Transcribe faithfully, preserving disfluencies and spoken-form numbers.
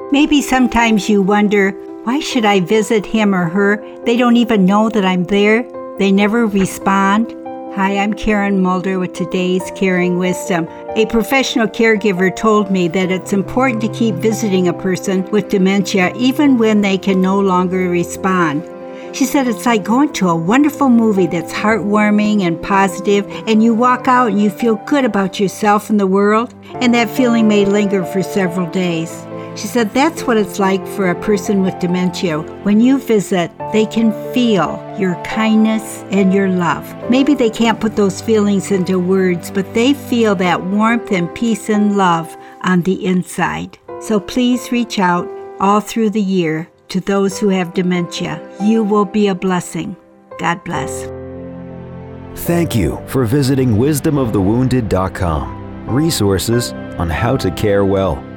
Maybe sometimes you wonder, why should I visit him or her? They don't even know that I'm there. They never respond. Hi, I'm Karen Mulder with today's Caring Wisdom. A professional caregiver told me that it's important to keep visiting a person with dementia even when they can no longer respond. She said it's like going to a wonderful movie that's heartwarming and positive, and you walk out and you feel good about yourself and the world, and that feeling may linger for several days. She said that's what it's like for a person with dementia. When you visit, they can feel your kindness and your love. Maybe they can't put those feelings into words, but they feel that warmth and peace and love on the inside. So please reach out all through the year to those who have dementia. You will be a blessing. God bless. Thank you for visiting wisdom of the wounded dot com. Resources on how to care well.